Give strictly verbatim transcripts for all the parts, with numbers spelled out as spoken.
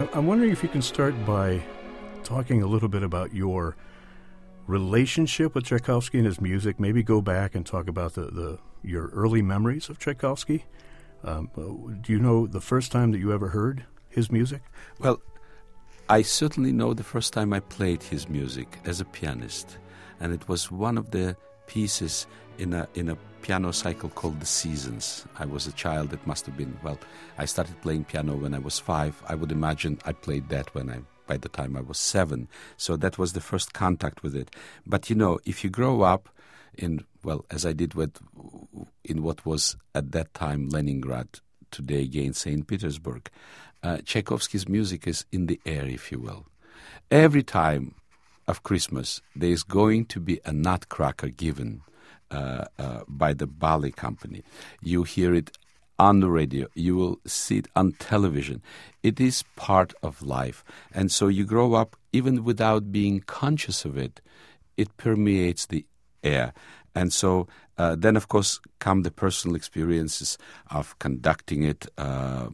I- I'm wondering if you can start by talking a little bit about your relationship with Tchaikovsky and his music. Maybe go back and talk about the, the your early memories of Tchaikovsky. Um, do you know the first time that you ever heard his music? Well, I certainly know the first time I played his music as a pianist, and it was one of the pieces in a in a piano cycle called The Seasons. I was a child. It must have been, well, I started playing piano when I was five. I would imagine I played that when I by the time I was seven. So that was the first contact with it. But, you know, if you grow up in, well, as I did with in what was at that time Leningrad, today again Saint Petersburg, uh, Tchaikovsky's music is in the air, if you will. Every time of Christmas, there is going to be a nutcracker given uh, uh, by the ballet company. You hear it on the radio. You will see it on television. It is part of life. And so you grow up, even without being conscious of it, it permeates the air. And so uh, then, of course, come the personal experiences of conducting it uh,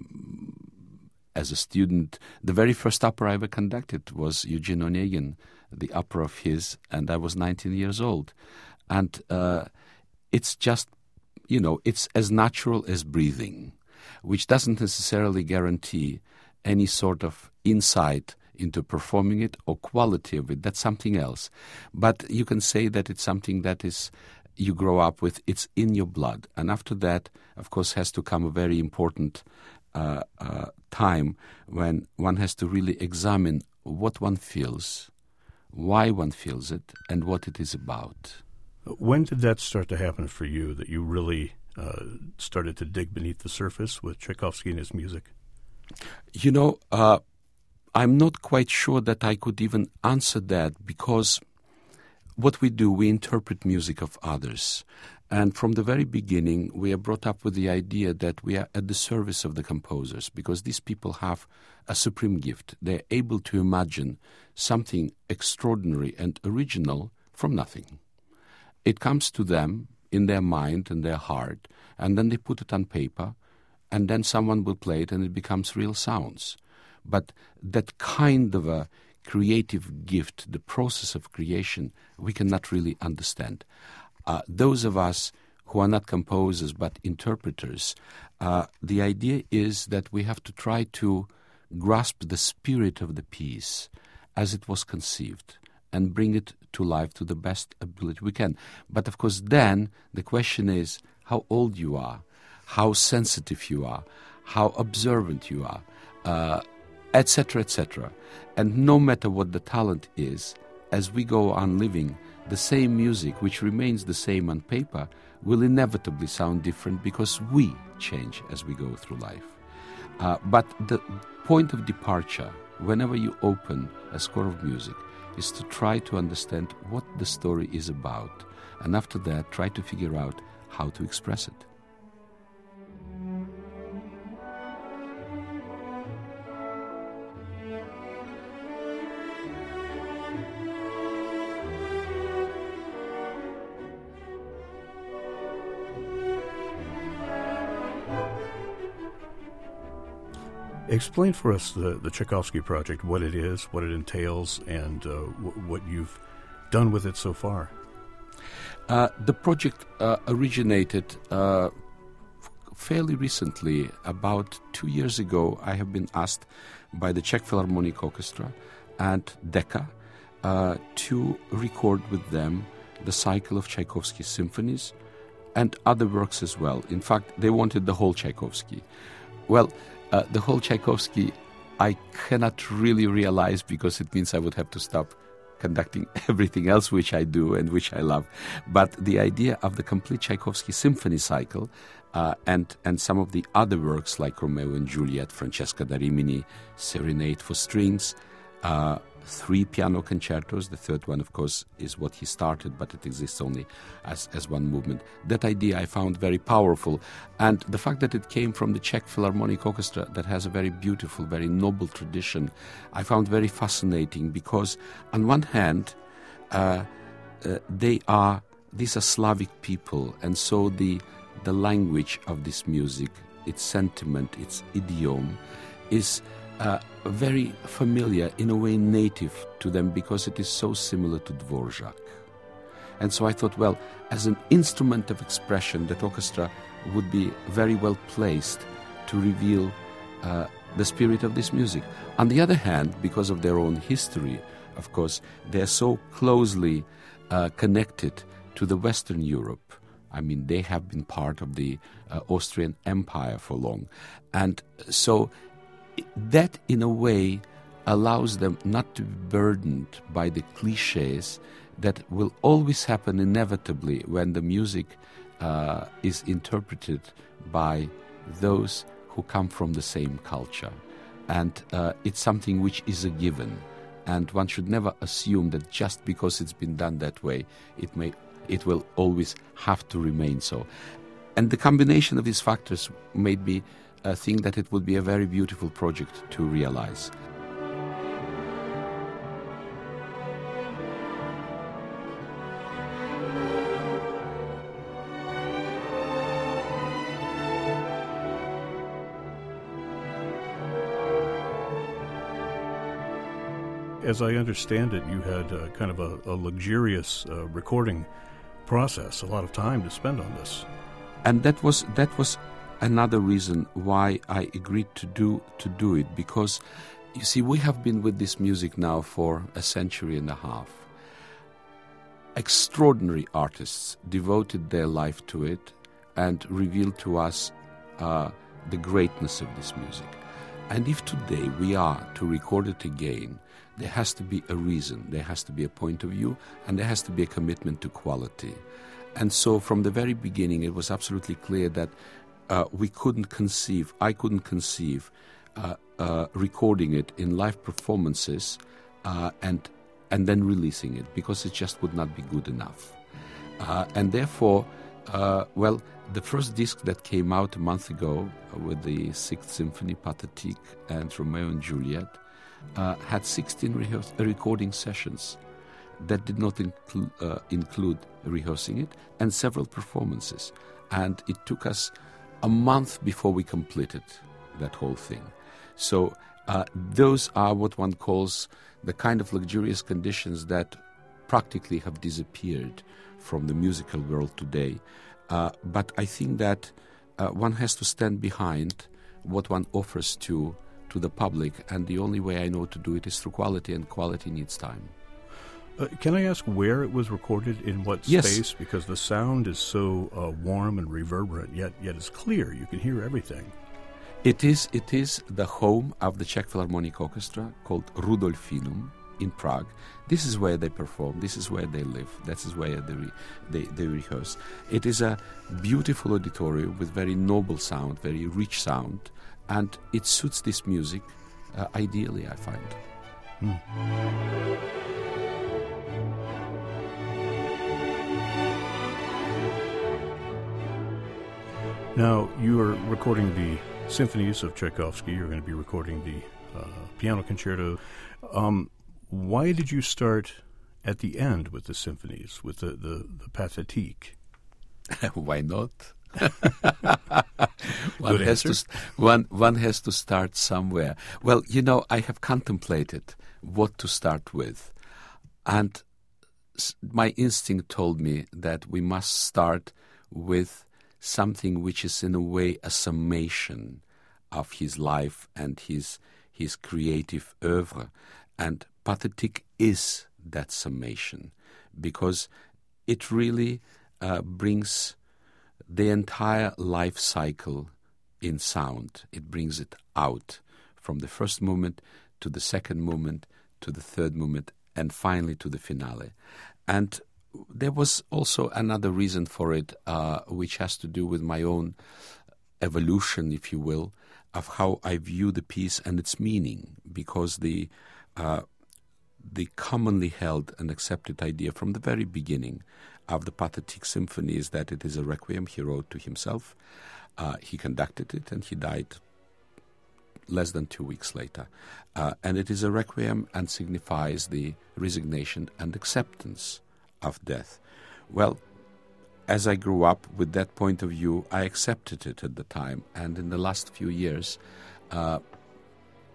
as a student. The very first opera I ever conducted was Eugene Onegin, the opera of his, and I was nineteen years old. And uh, it's just, you know, it's as natural as breathing, which doesn't necessarily guarantee any sort of insight into performing it or quality of it. That's something else. But you can say that it's something that is you grow up with. It's in your blood. And after that, of course, has to come a very important uh, uh, time when one has to really examine what one feels, why one feels it, and what it is about. When did that start to happen for you, that you really uh, started to dig beneath the surface with Tchaikovsky and his music? You know, uh, I'm not quite sure that I could even answer that, because what we do, we interpret music of others. And from the very beginning, we are brought up with the idea that we are at the service of the composers, because these people have a supreme gift. They're able to imagine something extraordinary and original from nothing. It comes to them in their mind and their heart, and then they put it on paper, and then someone will play it and it becomes real sounds. But that kind of a creative gift, the process of creation, we cannot really understand. Uh, those of us who are not composers but interpreters, uh, the idea is that we have to try to grasp the spirit of the piece as it was conceived and bring it to life to the best ability we can. But of course then the question is how old you are, how sensitive you are, how observant you are, uh, et cetera, et cetera. And no matter what the talent is, as we go on living, the same music, which remains the same on paper, will inevitably sound different because we change as we go through life. Uh, but the point of departure, whenever you open a score of music, is to try to understand what the story is about, and after that, try to figure out how to express it. Explain for us the, the Tchaikovsky Project, what it is, what it entails, and uh, w- what you've done with it so far. Uh, the project uh, originated uh, f- fairly recently. About two years ago, I have been asked by the Czech Philharmonic Orchestra and Decca uh, to record with them the cycle of Tchaikovsky's symphonies and other works as well. In fact, they wanted the whole Tchaikovsky. Well, Uh, the whole Tchaikovsky I cannot really realize, because it means I would have to stop conducting everything else which I do and which I love. But the idea of the complete Tchaikovsky symphony cycle uh, and, and some of the other works like Romeo and Juliet, Francesca da Rimini, Serenade for Strings, uh, three piano concertos. The third one, of course, is what he started, but it exists only as, as one movement. That idea I found very powerful. And the fact that it came from the Czech Philharmonic Orchestra, that has a very beautiful, very noble tradition, I found very fascinating, because on one hand, uh, uh, they are, these are Slavic people, and so the, the language of this music, its sentiment, its idiom, is uh, very familiar, in a way native to them, because it is so similar to Dvorak. And so I thought, well, as an instrument of expression, that orchestra would be very well placed to reveal uh, the spirit of this music. On the other hand, because of their own history, of course, they're so closely uh, connected to the Western Europe. I mean, they have been part of the uh, Austrian Empire for long. And so that, in a way, allows them not to be burdened by the cliches that will always happen inevitably when the music uh, is interpreted by those who come from the same culture. And uh, it's something which is a given. And one should never assume that just because it's been done that way, it may, it will always have to remain so. And the combination of these factors made me uh, think that it would be a very beautiful project to realize. As I understand it, you had uh, kind of a, a luxurious uh, recording process, a lot of time to spend on this. And that was that was another reason why I agreed to do to do it, because, you see, we have been with this music now for a century and a half. Extraordinary artists devoted their life to it and revealed to us uh, the greatness of this music. And if today we are to record it again, there has to be a reason, there has to be a point of view, and there has to be a commitment to quality. And so from the very beginning, it was absolutely clear that uh, we couldn't conceive, I couldn't conceive uh, uh, recording it in live performances uh, and and then releasing it, because it just would not be good enough. Uh, and therefore, uh, well, the first disc that came out a month ago uh, with the Sixth Symphony, Pathétique, and Romeo and Juliet, Uh, had sixteen rehears- recording sessions that did not inclu- uh, include rehearsing it, and several performances. And it took us a month before we completed that whole thing. So uh, those are what one calls the kind of luxurious conditions that practically have disappeared from the musical world today. Uh, but I think that uh, one has to stand behind what one offers to to the public, and the only way I know to do it is through quality, and quality needs time. Uh, can I ask where it was recorded, in what Yes. space? Because the sound is so uh, warm and reverberant, yet yet it's clear. You can hear everything. It is it is the home of the Czech Philharmonic Orchestra, called Rudolfinum, in Prague. This is where they perform. This is where they live. This is where they, re- they, they rehearse. It is a beautiful auditorium with very noble sound, very rich sound, and it suits this music uh, ideally, I find. Hmm. Now, you are recording the symphonies of Tchaikovsky. You're going to be recording the uh, piano concerto. Um, why did you start at the end with the symphonies, with the, the, the Pathétique? Why not? one, Good has answer. to, one, one has to start somewhere. Well, you know, I have contemplated what to start with. And s- my instinct told me that we must start with something which is in a way a summation of his life and his his creative oeuvre. And Pathétique is that summation, because it really uh, brings the entire life cycle in sound. It brings it out from the first movement to the second movement to the third movement and finally to the finale. And there was also another reason for it, uh, which has to do with my own evolution, if you will, of how I view the piece and its meaning, because the uh, the commonly held and accepted idea from the very beginning of the Pathétique Symphony is that it is a requiem he wrote to himself. Uh, he conducted it and he died less than two weeks later. Uh, and it is a requiem and signifies the resignation and acceptance of death. Well, as I grew up with that point of view, I accepted it at the time. And in the last few years, uh,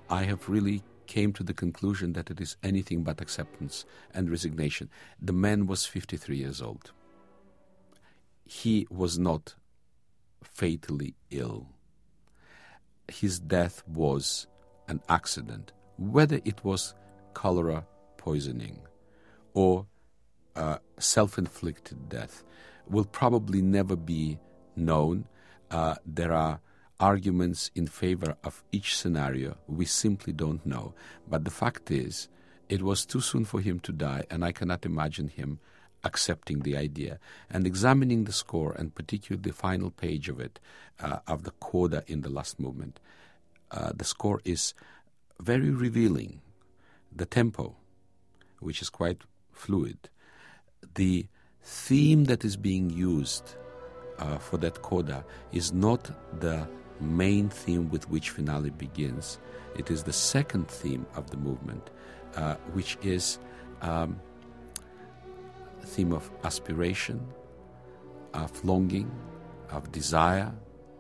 I have really came to the conclusion that it is anything but acceptance and resignation. The man was fifty-three years old. He was not fatally ill. His death was an accident. Whether it was cholera poisoning or uh, self-inflicted death will probably never be known. Uh, there are arguments in favor of each scenario. We simply don't know. But the fact is, it was too soon for him to die, and I cannot imagine him accepting the idea. And examining the score, and particularly the final page of it, uh, of the coda in the last movement, uh, the score is very revealing. The tempo, which is quite fluid, the theme that is being used uh, for that coda is not the main theme with which finale begins. It is the second theme of the movement, uh, which is um, a theme of aspiration, of longing, of desire.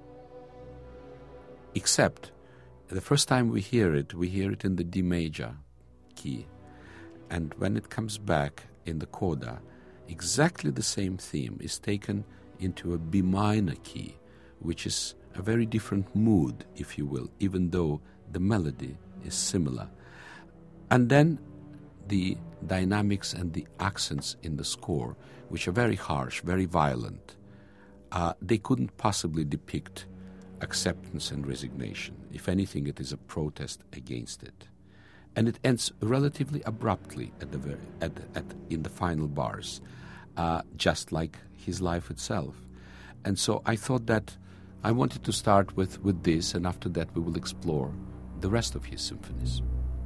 Except the first time we hear it, we hear it in the D major key. And when it comes back in the coda, exactly the same theme is taken into a B minor key, which is a very different mood, if you will, even though the melody is similar. And then the dynamics and the accents in the score, which are very harsh, very violent, uh, they couldn't possibly depict acceptance and resignation. If anything, it is a protest against it. And it ends relatively abruptly at the very, at, at, in the final bars, uh, just like his life itself. And so I thought that I wanted to start with, with this, and after that we will explore the rest of his symphonies.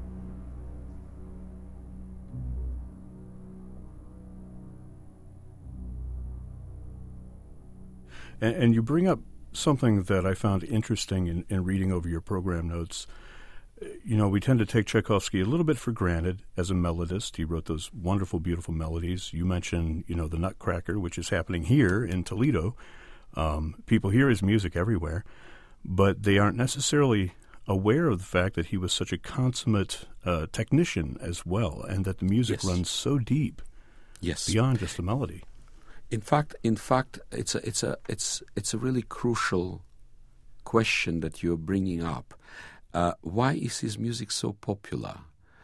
And, and you bring up something that I found interesting in, in reading over your program notes. You know, we tend to take Tchaikovsky a little bit for granted as a melodist. He wrote those wonderful, beautiful melodies. You mentioned, you know, the Nutcracker, which is happening here in Toledo. Um, people hear his music everywhere, but they aren't necessarily aware of the fact that he was such a consummate uh, technician as well, and that the music yes. runs so deep, yes, beyond just the melody. In fact, in fact, it's a, it's a, it's, it's a really crucial question that you're bringing up. Uh, why is his music so popular?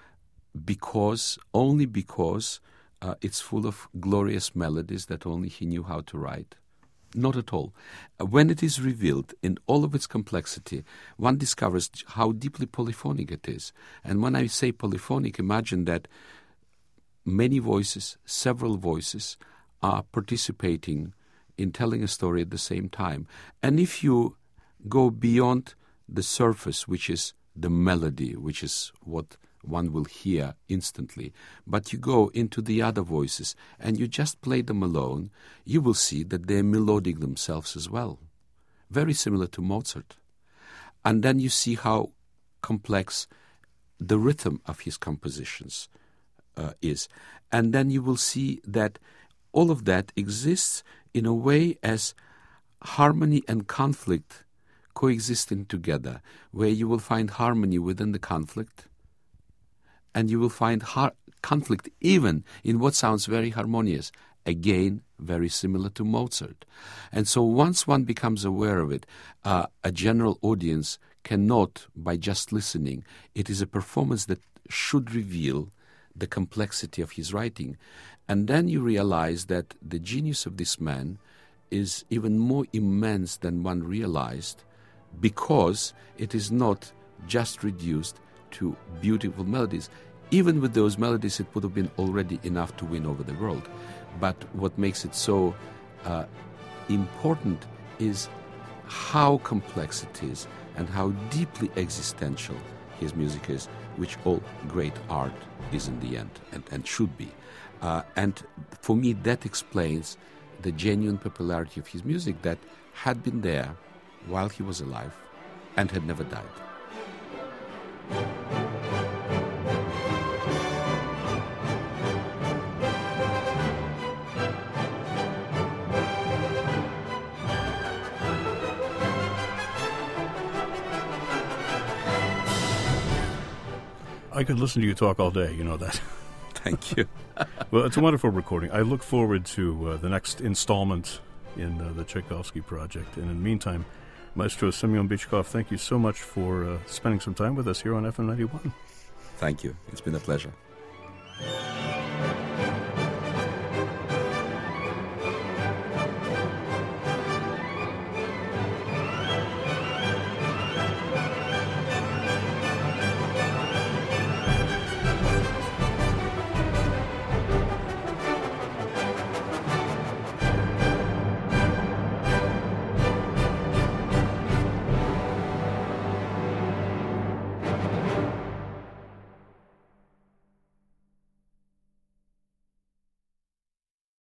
Because, only because uh, it's full of glorious melodies that only he knew how to write? Not at all. Uh, when it is revealed in all of its complexity, one discovers how deeply polyphonic it is. And when I say polyphonic, imagine that many voices, several voices, are participating in telling a story at the same time. And if you go beyond the surface, which is the melody, which is what one will hear instantly, but you go into the other voices and you just play them alone, you will see that they're melodic themselves as well, very similar to Mozart. And then you see how complex the rhythm of his compositions uh, is. And then you will see that all of that exists in a way as harmony and conflict coexisting together, where you will find harmony within the conflict, and you will find har- conflict even in what sounds very harmonious, again, very similar to Mozart. And so once one becomes aware of it, uh, a general audience cannot, by just listening, it is a performance that should reveal the complexity of his writing. And then you realize that the genius of this man is even more immense than one realized, because it is not just reduced to beautiful melodies. Even with those melodies, it would have been already enough to win over the world. But what makes it so uh, important is how complex it is and how deeply existential his music is, which all great art is in the end, and, and should be. Uh, and for me, that explains the genuine popularity of his music that had been there while he was alive and had never died. I could listen to you talk all day, you know that. Thank you. Well, it's a wonderful recording. I look forward to uh, the next installment in uh, the Tchaikovsky project. And in the meantime, Maestro Semyon Bychkov, thank you so much for uh, spending some time with us here on F M ninety-one. Thank you. It's been a pleasure.